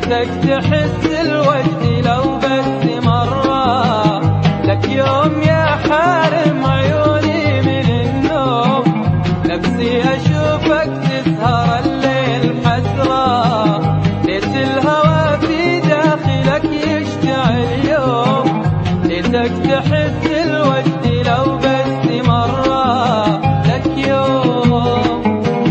ليتك تحس الوجد لو بس مرة. لك يوم يا حارم عيوني من النوم، نفسي أشوفك تسهر الليل حسرة. ليت الهوى في داخلك يشتعل يوم، ليتك تحس الوجد لو بس مرة. لك يوم،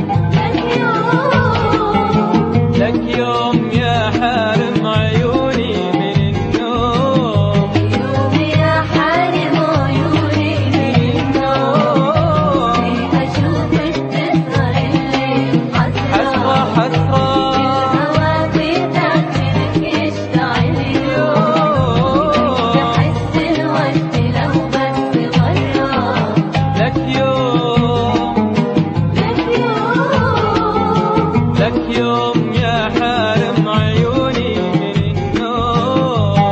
لك يوم يا حارم عيوني من النوم. يوم يا حارم عيوني من النوم، أشوفك تسهر الليل حسرة. حسرة الهوى في داخلك يشتعل يوم، تحس الوجد لو بس مرة. لك يوم، لك يوم يا حارم عيوني من النوم.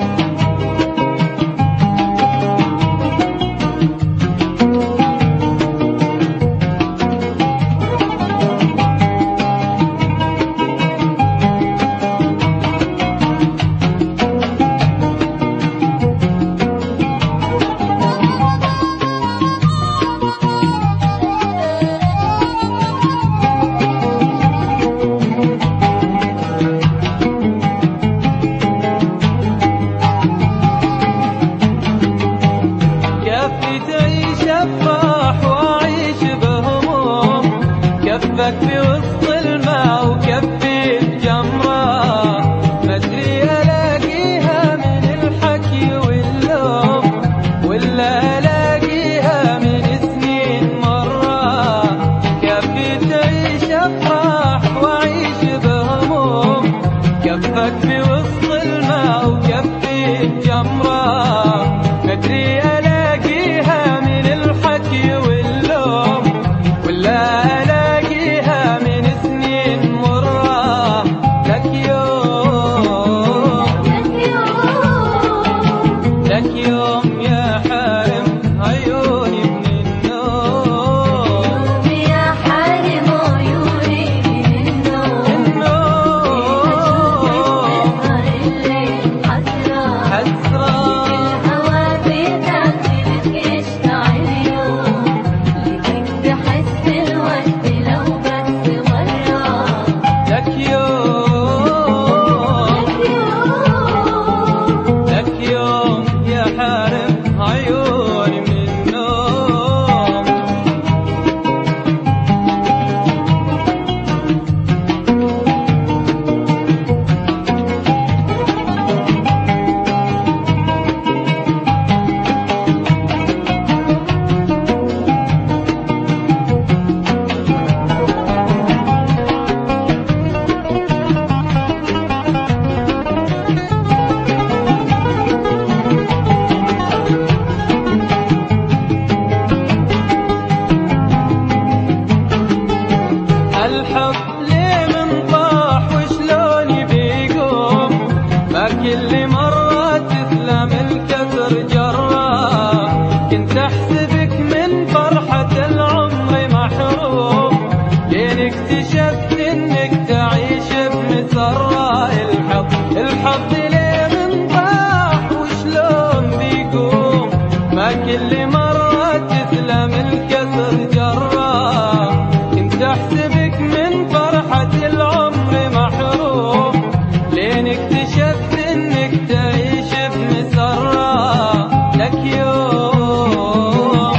كفي تعيش افراح واعيش بهموم، كفك في وسط الماء وكفي بجمرة. مدري الاقيها من الحكي واللوم، ولا الاقيها من سنين مرة. كفي تعيش افراح واعيش بهموم، كفك في وسط الماء وكفي بجمرة. مدري الاقيها من الحكي واللوم، ولا الاقيها من سنين مرة. لك يوم، لك يوم يا حارم عيوني من النوم. يوم يا حارم عيوني من النوم، أشوفك تسهر الليل حسرة. حسرة الهوى في داخلك يشتعل يوم، ليتك تحس الوجد لو بس مرة. لك يوم، لك يوم يا حارم عيوني من النوم. الحب ليه من طاح وشلون بيقوم، ما كل مرة تسلم الكسر جرة. كنت احسبك من فرحة العمر محروم، لين اكتشفت انك تعيش بمسرة. الحب ليه من طاح وشلون بيقوم، ما كل مرة تسلم الكسر جرة. كنت احسبك من فرحة العمر محروم، لين اكتشفت انك تعيش بمسرة. لك يوم،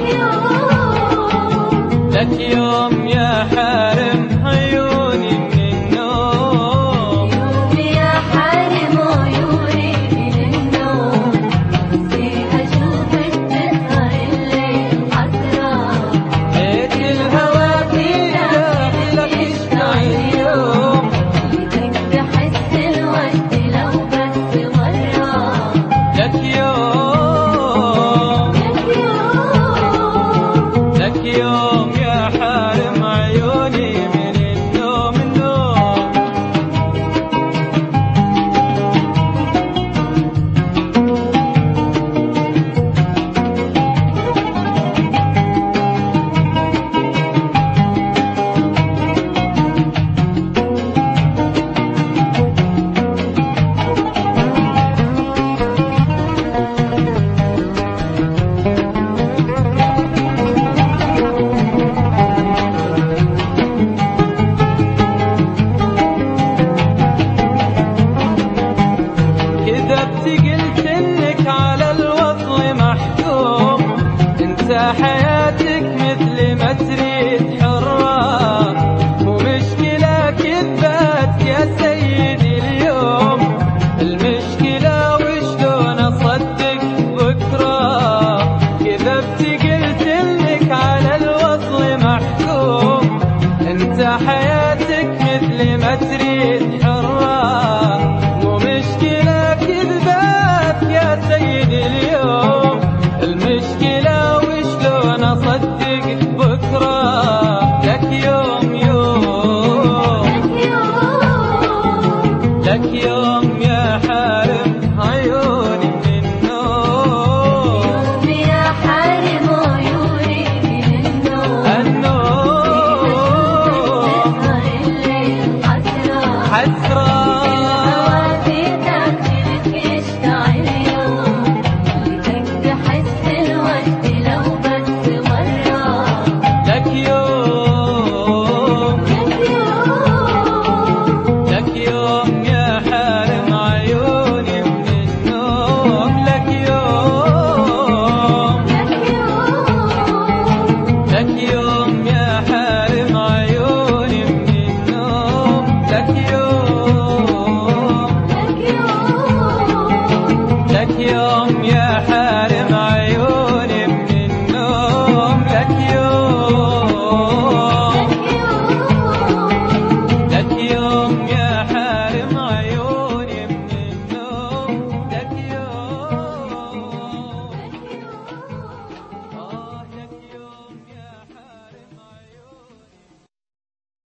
لك يوم يا حارم عيوني من النوم. يوم يا حارم عيوني من النوم، نفسي أشوفك تسهر الليل حسرة. ليت الهوى في داخلك يشتعل يوم، ليتك تحس الوجد لو بس مرة. لك يوم، لك يوم يا حارم عيوني أدري